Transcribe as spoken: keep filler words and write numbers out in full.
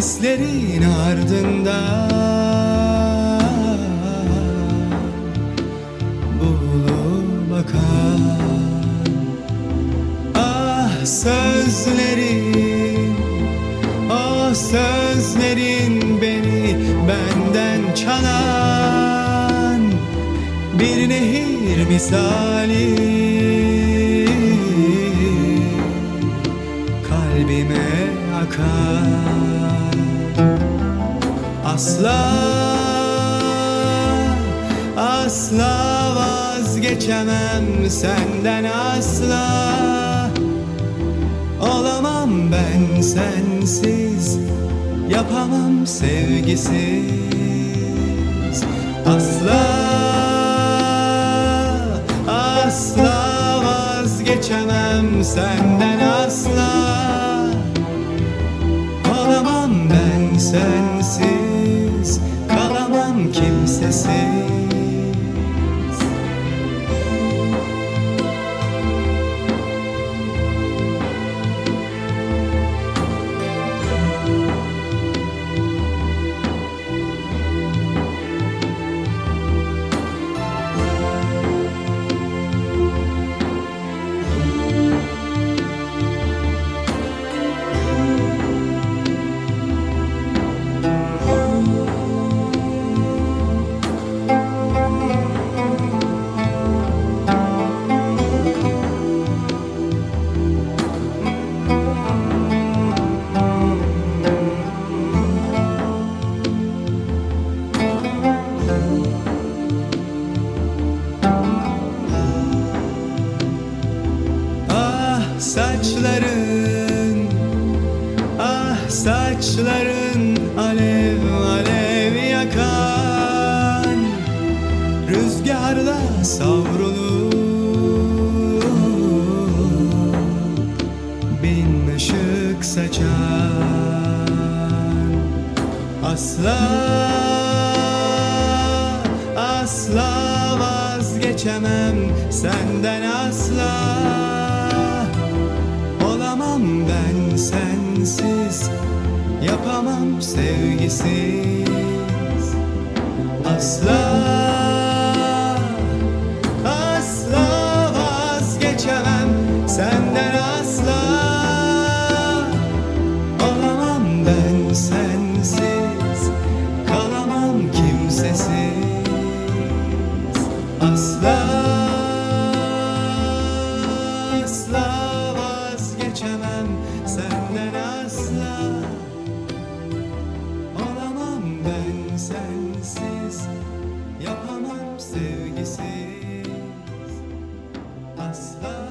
seslerin ardında bulup bakan, ah sözlerin, o sözlerin beni benden çalan bir nehir misali kalbime akar. Asla, asla vazgeçemem senden, asla olamam ben sensiz, yapamam sevgisiz. Asla, asla vazgeçemem senden, asla olamam ben sensiz, kalamam kimsesiz. Saçların, ah saçların alev alev yakan, rüzgarda savrulup bin ışık saçan. Asla, asla vazgeçemem senden, asla olamam ben sensiz, yapamam sevgisiz. Asla, asla vazgeçemem senden, asla olamam ben sensiz, kalamam kimsesiz. Asla, asla vazgeçemem senden, asla olamam ben sensiz, yapamam sevgisiz. Asla.